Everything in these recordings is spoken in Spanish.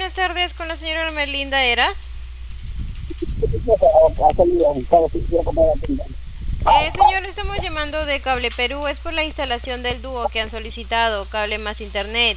buenas tardes, con la señora Merlinda Eras. Señor, estamos llamando de Cable Perú, es por la instalación del dúo que han solicitado, cable más internet.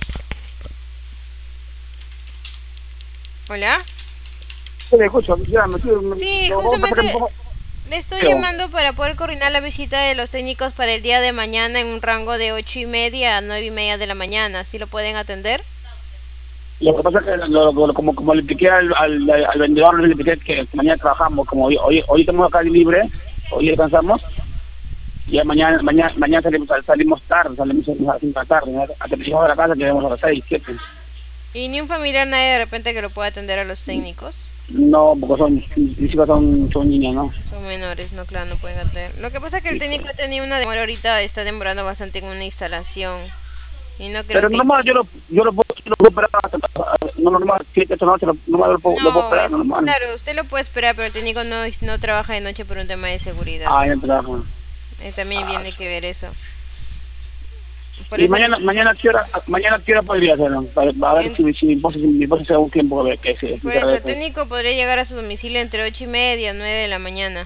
Hola. Sí, le escucho, ya, Sí, lo voy a pasar un justamente poco. le estoy Pero, llamando para poder coordinar la visita de los técnicos para el día de mañana en un rango de 8:30 a 9:30 de la mañana. ¿Sí lo pueden atender? lo que pasa es que como le expliqué al vendedor, le expliqué que mañana trabajamos, como hoy estamos acá libre, hoy descansamos, y ya mañana salimos tarde, salimos a las 5 de la tarde, ¿no? Hasta que llegamos a la casa que vemos a las 6, 7. ¿Y ni un familiar, nadie de repente que lo pueda atender a los técnicos? No, porque mis hijas son niñas, ¿no? Son menores, no, claro, no pueden atender. Lo que pasa es que el Sí, técnico pues. ha tenido una demora ahorita, está demorando bastante en una instalación. Y no creo Pero que... normal, yo lo puedo esperar, no normal, 7, 8 noches, normal lo puedo No, esperar, normal. claro, usted lo puede esperar, pero el técnico no trabaja de noche por un tema de seguridad. Ah, ya trabajo. También Ah, viene que ver eso. Por y eso, mañana, ¿a qué hora podría hacerlo? Para ver en- si mi esposa se da un tiempo que por se eso, el regrese. técnico podría llegar a su domicilio entre 8:30 y 9 de la mañana.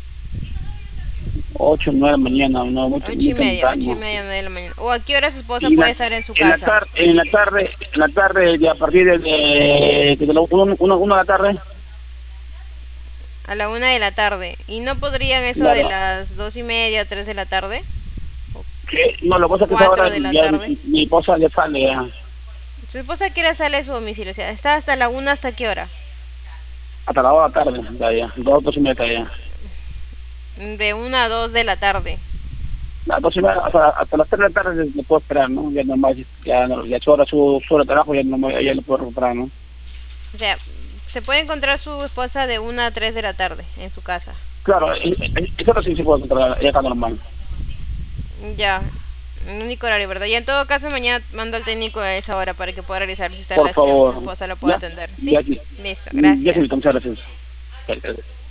8, 9 de la mañana, no, Ocho muy y media, ocho y temprano. media, 9 de la mañana. ¿O a qué hora su esposa Y puede estar en su en la casa? tarde, de a partir de la 1 de la tarde, A la 1 de la tarde. ¿Y no podrían eso de claro. las 2:30, 3 de la tarde? ¿O Que, no, lo que pasa es que esa hora 4 de la ya tarde? mi esposa ya sale ya, Su esposa quiere sale de su domicilio, o sea, está hasta la 1, ¿hasta qué hora? hasta la 1 de la tarde, ya, 2, 2 y media ya. De 1 a 2 de la tarde. Las 2 y media, hasta las 3 de la tarde le puedo esperar, ¿no? Ya normal, ya, no, ya su hora de trabajo, ya lo puedo recuperar, ¿no? O sea, se puede encontrar su esposa de 1 a 3 de la tarde en su casa. Claro, esa hora sí se puede controlar, ya está normal. Ya, el único horario, ¿verdad? Y en todo caso mañana mando al técnico a esa hora para que pueda realizar su Por instalación. Su favor, esposa lo puede ya, atender. ¿Sí? ya, Listo, ya, gracias. sí, muchas gracias.